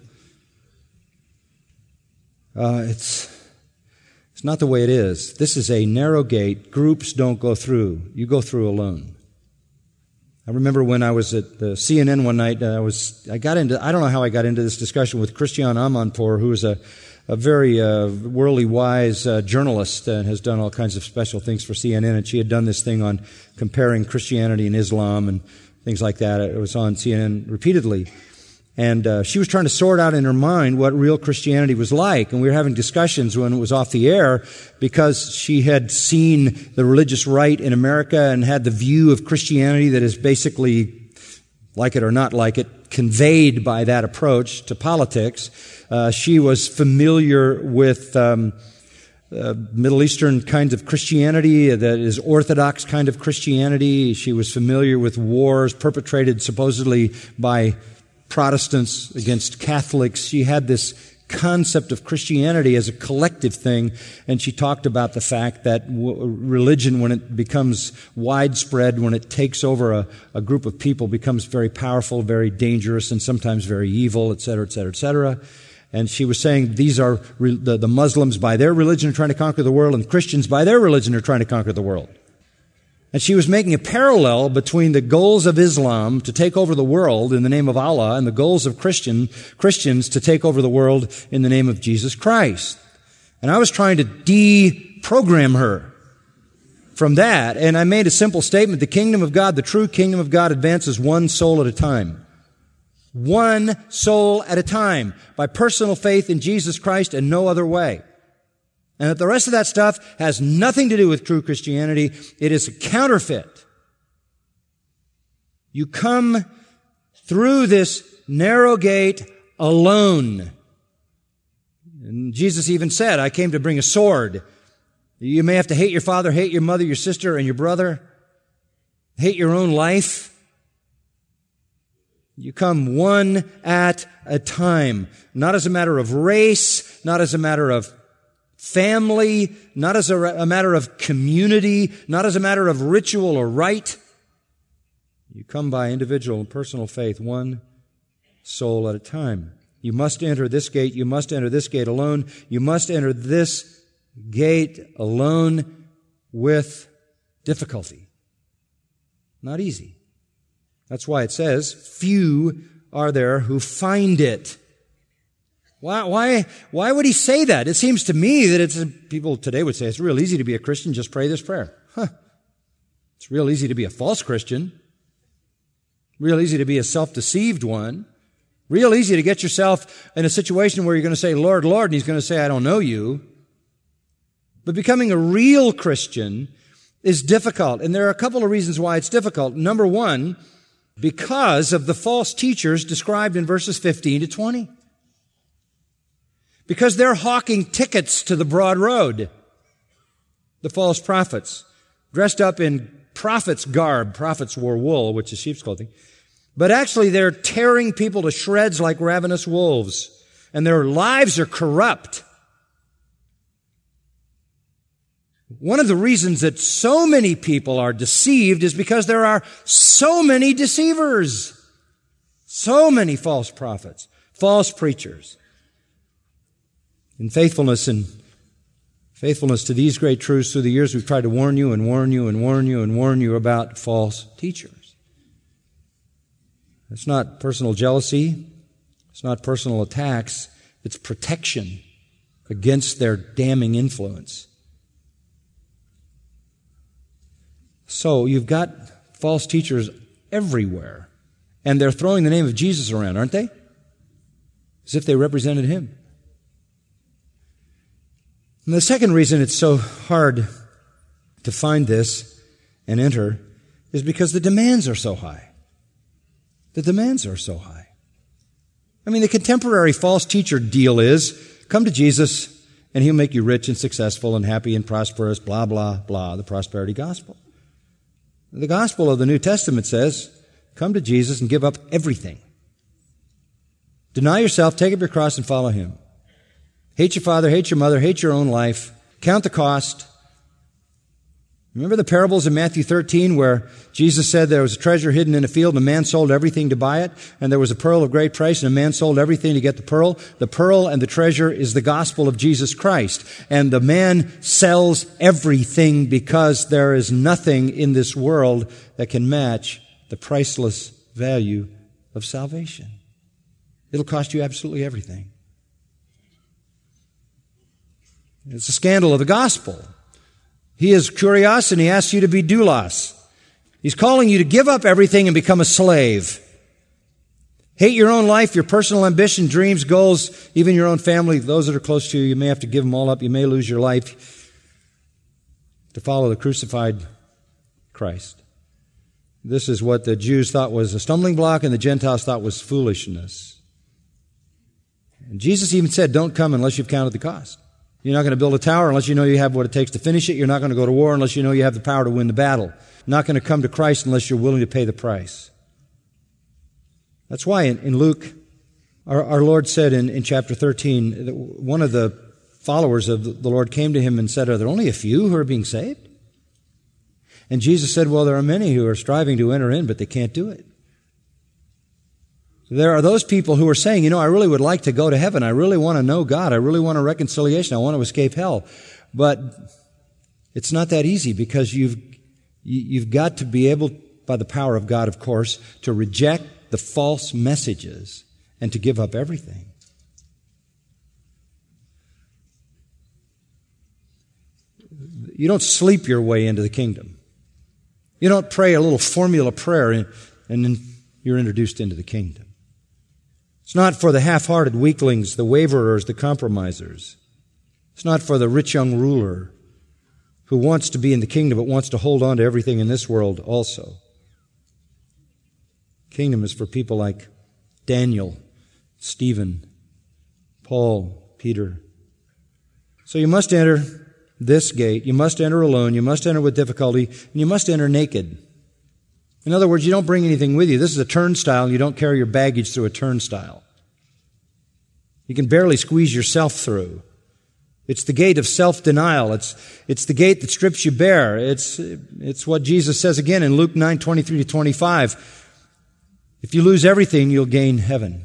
Uh, it's, it's not the way it is. This is a narrow gate. Groups don't go through. You go through alone. I remember when I was at the C N N one night, uh, I was, I got into, I don't know how I got into this discussion with Christiane Amanpour, who is a, a very uh, worldly wise uh, journalist and has done all kinds of special things for C N N, and she had done this thing on comparing Christianity and Islam and things like that. It was on C N N repeatedly. And uh, she was trying to sort out in her mind what real Christianity was like. And we were having discussions when it was off the air because she had seen the religious right in America and had the view of Christianity that is basically, like it or not like it, conveyed by that approach to politics. Uh, she was familiar with um, uh, Middle Eastern kinds of Christianity that is Orthodox kind of Christianity. She was familiar with wars perpetrated supposedly by Protestants against Catholics. She had this concept of Christianity as a collective thing, and she talked about the fact that w- religion, when it becomes widespread, when it takes over a, a group of people, becomes very powerful, very dangerous, and sometimes very evil, et cetera, et cetera, et cetera. And she was saying these are re- the, the Muslims by their religion are trying to conquer the world, and Christians by their religion are trying to conquer the world. And she was making a parallel between the goals of Islam to take over the world in the name of Allah and the goals of Christian, Christians to take over the world in the name of Jesus Christ. And I was trying to deprogram her from that. And I made a simple statement. The kingdom of God, the true kingdom of God, advances one soul at a time. One soul at a time. By personal faith in Jesus Christ and no other way. And that the rest of that stuff has nothing to do with true Christianity. It is a counterfeit. You come through this narrow gate alone. And Jesus even said, I came to bring a sword. You may have to hate your father, hate your mother, your sister, and your brother. Hate your own life. You come one at a time. Not as a matter of race, not as a matter of family, not as a, a matter of community, not as a matter of ritual or rite. You come by individual and personal faith, one soul at a time. You must enter this gate. You must enter this gate alone. You must enter this gate alone with difficulty. Not easy. That's why it says, few are there who find it. Why, why, why would he say that? It seems to me that it's, people today would say, it's real easy to be a Christian, just pray this prayer. Huh. It's real easy to be a false Christian. Real easy to be a self-deceived one. Real easy to get yourself in a situation where you're going to say, Lord, Lord, and he's going to say, I don't know you. But becoming a real Christian is difficult. And there are a couple of reasons why it's difficult. Number one, because of the false teachers described in verses fifteen to twenty. Because they're hawking tickets to the broad road. The false prophets, dressed up in prophets' garb. Prophets wore wool, which is sheep's clothing. But actually they're tearing people to shreds like ravenous wolves. And their lives are corrupt. One of the reasons that so many people are deceived is because there are so many deceivers. So many false prophets, false preachers. In faithfulness and faithfulness to these great truths through the years, we've tried to warn you and warn you and warn you and warn you about false teachers. It's not personal jealousy. It's not personal attacks. It's protection against their damning influence. So you've got false teachers everywhere, and they're throwing the name of Jesus around, aren't they? As if they represented him. And the second reason it's so hard to find this and enter is because the demands are so high. The demands are so high. I mean, the contemporary false teacher deal is, come to Jesus and he'll make you rich and successful and happy and prosperous, blah, blah, blah, the prosperity gospel. The gospel of the New Testament says, come to Jesus and give up everything. Deny yourself, take up your cross and follow him. Hate your father, hate your mother, hate your own life. Count the cost. Remember the parables in Matthew thirteen where Jesus said there was a treasure hidden in a field and a man sold everything to buy it, and there was a pearl of great price and a man sold everything to get the pearl. The pearl and the treasure is the gospel of Jesus Christ. And the man sells everything because there is nothing in this world that can match the priceless value of salvation. It'll cost you absolutely everything. It's a scandal of the gospel. He is kurios and he asks you to be doulos. He's calling you to give up everything and become a slave. Hate your own life, your personal ambition, dreams, goals, even your own family, those that are close to you. You may have to give them all up. You may lose your life to follow the crucified Christ. This is what the Jews thought was a stumbling block and the Gentiles thought was foolishness. And Jesus even said, don't come unless you've counted the cost. You're not going to build a tower unless you know you have what it takes to finish it. You're not going to go to war unless you know you have the power to win the battle. You're not going to come to Christ unless you're willing to pay the price. That's why in, in Luke, our, our Lord said in, in chapter thirteen, that one of the followers of the Lord came to him and said, are there only a few who are being saved? And Jesus said, well, there are many who are striving to enter in, but they can't do it. There are those people who are saying, you know, I really would like to go to heaven. I really want to know God. I really want a reconciliation. I want to escape hell. But it's not that easy because you've, you've got to be able, by the power of God, of course, to reject the false messages and to give up everything. You don't sleep your way into the kingdom. You don't pray a little formula prayer and, and then you're introduced into the kingdom. It's not for the half-hearted weaklings, the waverers, the compromisers. It's not for the rich young ruler who wants to be in the kingdom but wants to hold on to everything in this world also. Kingdom is for people like Daniel, Stephen, Paul, Peter. So you must enter this gate. You must enter alone. You must enter with difficulty. And you must enter naked. In other words, you don't bring anything with you. This is a turnstile, and you don't carry your baggage through a turnstile. You can barely squeeze yourself through. It's the gate of self-denial. It's, it's the gate that strips you bare. It's, it's what Jesus says again in Luke nine, twenty-three to twenty-five. If you lose everything, you'll gain heaven.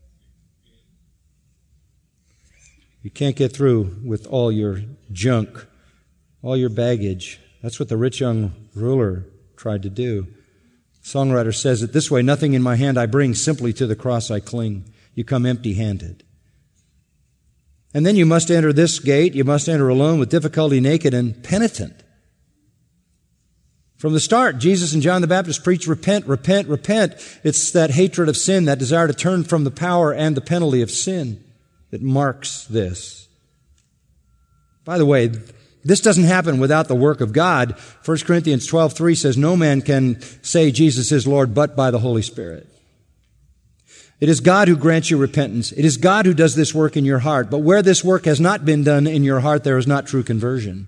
You can't get through with all your junk, all your baggage. That's what the rich young ruler tried to do. The songwriter says it this way, nothing in my hand I bring, simply to the cross I cling. You come empty-handed. And then you must enter this gate. You must enter alone with difficulty, naked, and penitent. From the start, Jesus and John the Baptist preached, repent, repent, repent. It's that hatred of sin, that desire to turn from the power and the penalty of sin that marks this. By the way, this doesn't happen without the work of God. First Corinthians twelve three says, no man can say Jesus is Lord but by the Holy Spirit. It is God who grants you repentance. It is God who does this work in your heart. But where this work has not been done in your heart, there is not true conversion.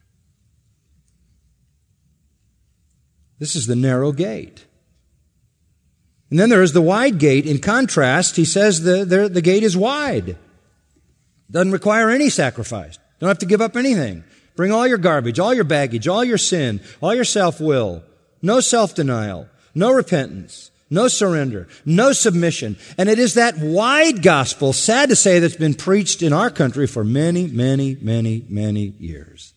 This is the narrow gate. And then there is the wide gate. In contrast, he says the, the, the gate is wide. Doesn't require any sacrifice. Don't have to give up anything. Bring all your garbage, all your baggage, all your sin, all your self-will. No self-denial, no repentance, no surrender, no submission. And it is that wide gospel, sad to say, that's been preached in our country for many, many, many, many years.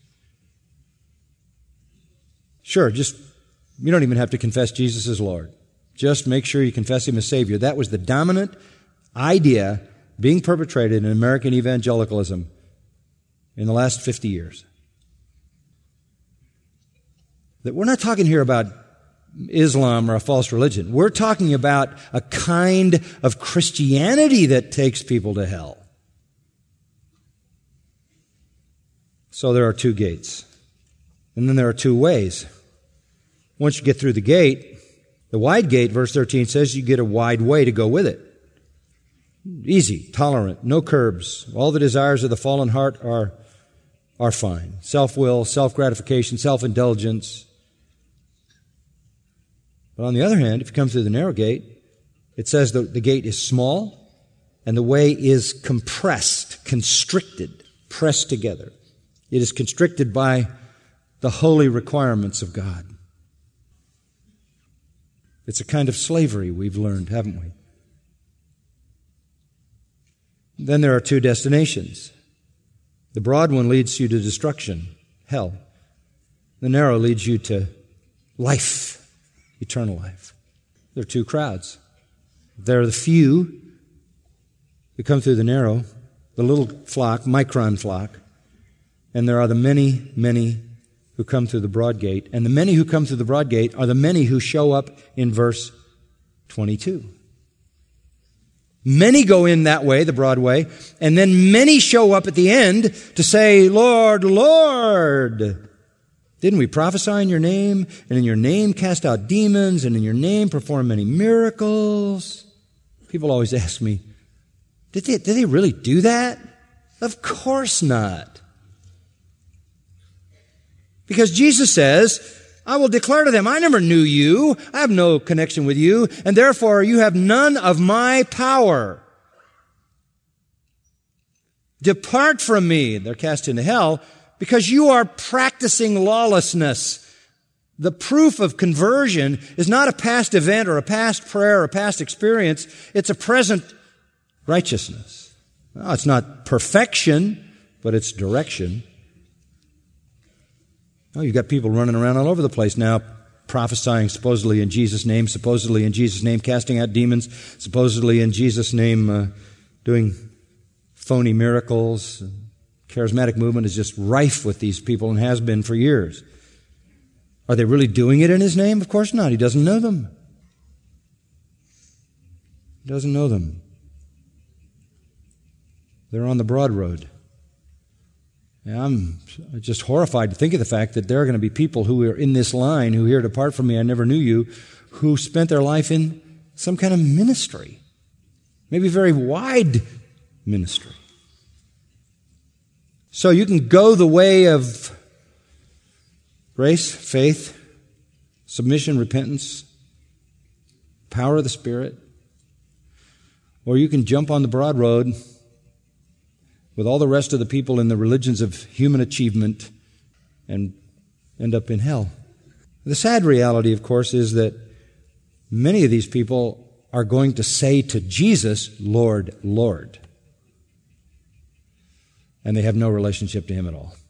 Sure, just, you don't even have to confess Jesus as Lord. Just make sure you confess Him as Savior. That was the dominant idea being perpetrated in American evangelicalism in the last fifty years. That we're not talking here about Islam or a false religion. We're talking about a kind of Christianity that takes people to hell. So there are two gates. And then there are two ways. Once you get through the gate, the wide gate, verse thirteen says, you get a wide way to go with it. Easy, tolerant, no curbs. All the desires of the fallen heart are, are fine. Self-will, self-gratification, self-indulgence. But on the other hand, if you come through the narrow gate, it says the, the gate is small and the way is compressed, constricted, pressed together. It is constricted by the holy requirements of God. It's a kind of slavery we've learned, haven't we? Then there are two destinations. The broad one leads you to destruction, hell. The narrow leads you to life, eternal life. There are two crowds. There are the few who come through the narrow, the little flock, micron flock, and there are the many, many who come through the broad gate. And the many who come through the broad gate are the many who show up in verse twenty-two. Many go in that way, the broad way, and then many show up at the end to say, Lord, Lord, didn't we prophesy in your name, and in your name cast out demons, and in your name perform many miracles? People always ask me, did they, did they really do that? Of course not. Because Jesus says, I will declare to them, I never knew you. I have no connection with you, and therefore you have none of my power. Depart from me. They're cast into hell because you are practicing lawlessness. The proof of conversion is not a past event or a past prayer or a past experience. It's a present righteousness. Well, it's not perfection, but it's direction. Oh, you've got people running around all over the place now, prophesying supposedly in Jesus' name, supposedly in Jesus' name, casting out demons, supposedly in Jesus' name, uh, doing phony miracles. Charismatic movement is just rife with these people and has been for years. Are they really doing it in His name? Of course not. He doesn't know them. He doesn't know them. They're on the broad road. And I'm just horrified to think of the fact that there are going to be people who are in this line who hear, depart from me, I never knew you, who spent their life in some kind of ministry. Maybe very wide ministry. So you can go the way of grace, faith, submission, repentance, power of the Spirit, or you can jump on the broad road with all the rest of the people in the religions of human achievement and end up in hell. The sad reality, of course, is that many of these people are going to say to Jesus, Lord, Lord. And they have no relationship to Him at all.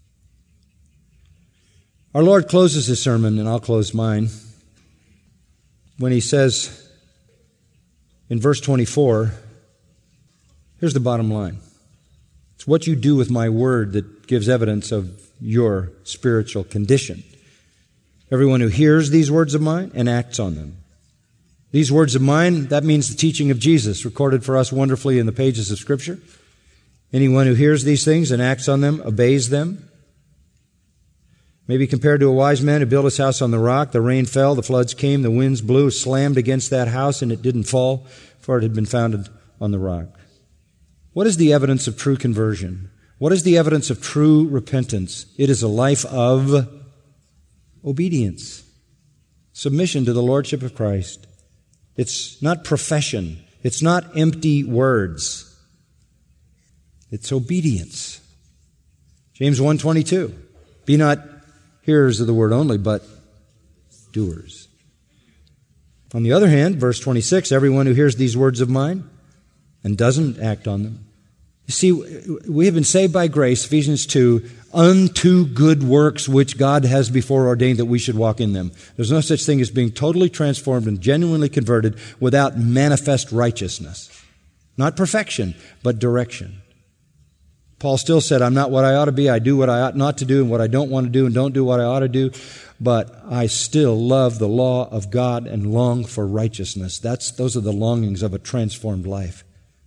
Our Lord closes His sermon, and I'll close mine, when He says in verse twenty-four, here's the bottom line. It's what you do with my word that gives evidence of your spiritual condition. Everyone who hears these words of mine and acts on them. These words of mine, that means the teaching of Jesus, recorded for us wonderfully in the pages of Scripture. Anyone who hears these things and acts on them, obeys them. Maybe compared to a wise man who built his house on the rock. The rain fell, the floods came, the winds blew, slammed against that house, and it didn't fall, for it had been founded on the rock. What is the evidence of true conversion? What is the evidence of true repentance? It is a life of obedience, submission to the Lordship of Christ. It's not profession. It's not empty words. It's obedience. James one twenty-two. Be not hearers of the word only, but doers. On the other hand, verse twenty-six, everyone who hears these words of mine and doesn't act on them. You see, we have been saved by grace, Ephesians two, unto good works which God has before ordained that we should walk in them. There's no such thing as being totally transformed and genuinely converted without manifest righteousness. Not perfection, but direction. Paul still said, I'm not what I ought to be. I do what I ought not to do and what I don't want to do and don't do what I ought to do. But I still love the law of God and long for righteousness. That's, those are the longings of a transformed life.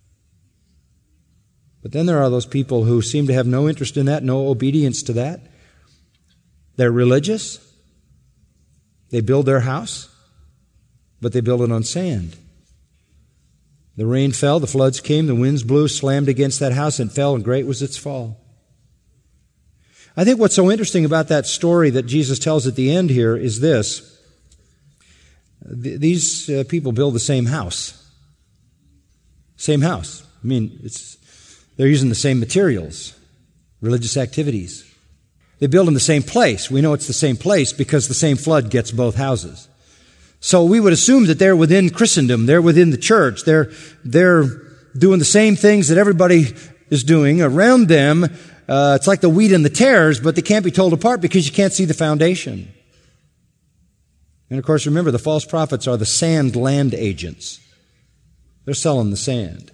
But then there are those people who seem to have no interest in that, no obedience to that. They're religious. They build their house, but they build it on sand. The rain fell, the floods came, the winds blew, slammed against that house and fell, and great was its fall. I think what's so interesting about that story that Jesus tells at the end here is this. These uh, people build the same house. Same house. I mean, it's they're using the same materials, religious activities. They build in the same place. We know it's the same place because the same flood gets both houses. So we would assume that they're within Christendom. They're within the church. They're, they're doing the same things that everybody is doing around them. Uh, it's like the wheat and the tares, but they can't be told apart because you can't see the foundation. And of course, remember, the false prophets are the sand land agents. They're selling the sand.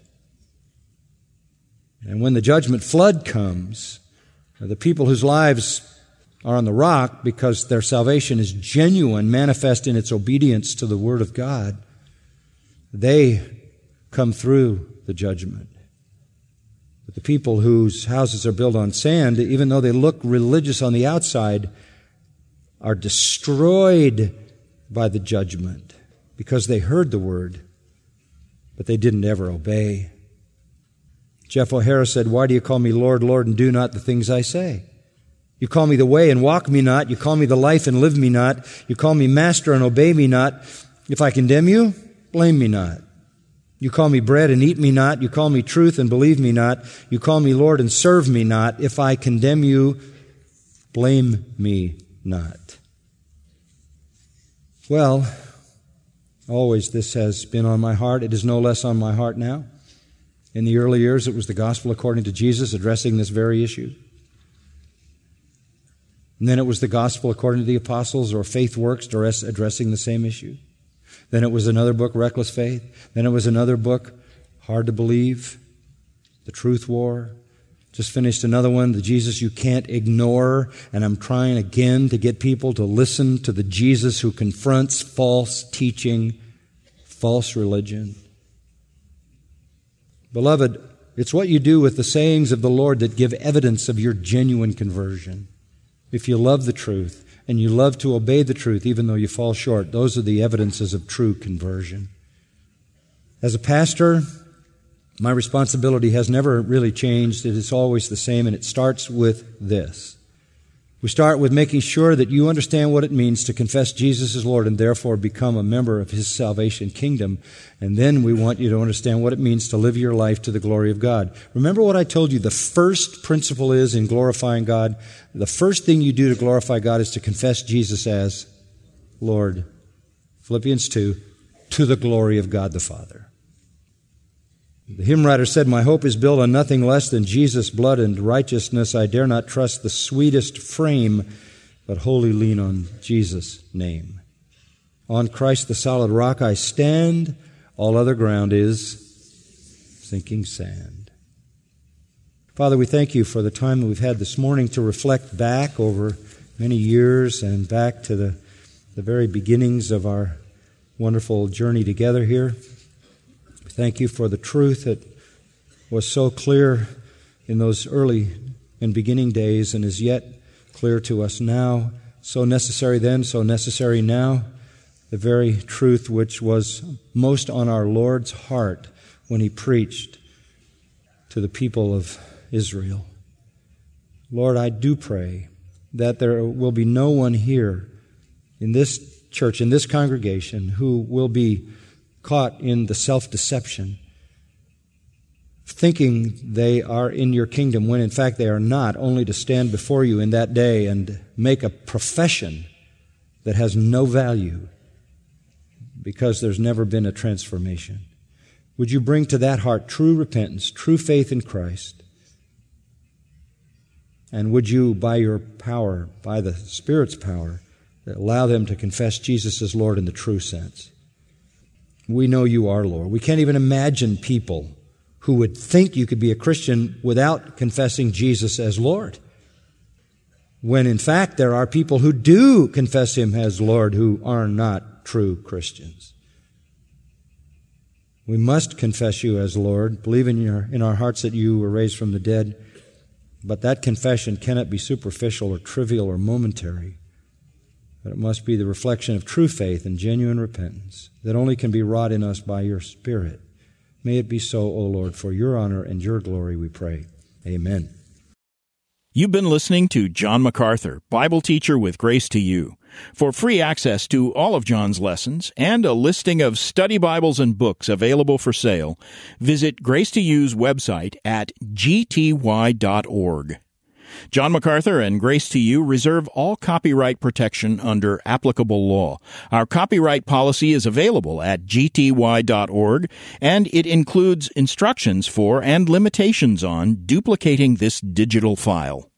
And when the judgment flood comes, the people whose lives are on the rock because their salvation is genuine, manifest in its obedience to the Word of God, they come through the judgment. But the people whose houses are built on sand, even though they look religious on the outside, are destroyed by the judgment because they heard the Word, but they didn't ever obey. Jeff O'Hara said, "Why do you call me Lord, Lord, and do not the things I say? You call me the way and walk me not. You call me the life and live me not. You call me master and obey me not. If I condemn you, blame me not. You call me bread and eat me not. You call me truth and believe me not. You call me Lord and serve me not. If I condemn you, blame me not." Well, always this has been on my heart. It is no less on my heart now. In the early years, it was the gospel according to Jesus addressing this very issue. And then it was the gospel according to the apostles, or Faith Works, addressing the same issue. Then it was another book, Reckless Faith. Then it was another book, Hard to Believe, The Truth War. Just finished another one, The Jesus You Can't Ignore. And I'm trying again to get people to listen to the Jesus who confronts false teaching, false religion. Beloved, it's what you do with the sayings of the Lord that give evidence of your genuine conversion. If you love the truth and you love to obey the truth even though you fall short, those are the evidences of true conversion. As a pastor, my responsibility has never really changed. It is always the same, and it starts with this. We start with making sure that you understand what it means to confess Jesus as Lord and therefore become a member of His salvation kingdom. And then we want you to understand what it means to live your life to the glory of God. Remember what I told you the first principle is in glorifying God? The first thing you do to glorify God is to confess Jesus as Lord. Philippians two, to the glory of God the Father. The hymn writer said, "My hope is built on nothing less than Jesus' blood and righteousness. I dare not trust the sweetest frame, but wholly lean on Jesus' name. On Christ the solid rock I stand, all other ground is sinking sand." Father, we thank you for the time that we've had this morning to reflect back over many years and back to the, the very beginnings of our wonderful journey together here. Thank you for the truth that was so clear in those early and beginning days and is yet clear to us now, so necessary then, so necessary now, the very truth which was most on our Lord's heart when He preached to the people of Israel. Lord, I do pray that there will be no one here in this church, in this congregation, who will be caught in the self-deception, thinking they are in your kingdom when in fact they are not, only to stand before you in that day and make a profession that has no value because there's never been a transformation. Would you bring to that heart true repentance, true faith in Christ? And would you, by your power, by the Spirit's power, allow them to confess Jesus as Lord in the true sense? We know you are Lord. We can't even imagine people who would think you could be a Christian without confessing Jesus as Lord, when in fact there are people who do confess Him as Lord who are not true Christians. We must confess you as Lord, believe in, your, in our hearts that you were raised from the dead, but that confession cannot be superficial or trivial or momentary. But it must be the reflection of true faith and genuine repentance that only can be wrought in us by your Spirit. May it be so, O Lord, for your honor and your glory, we pray. Amen. You've been listening to John MacArthur, Bible teacher with Grace to You. For free access to all of John's lessons and a listing of study Bibles and books available for sale, visit Grace to You's website at g t y dot org. John MacArthur and Grace to You reserve all copyright protection under applicable law. Our copyright policy is available at g t y dot org, and it includes instructions for and limitations on duplicating this digital file.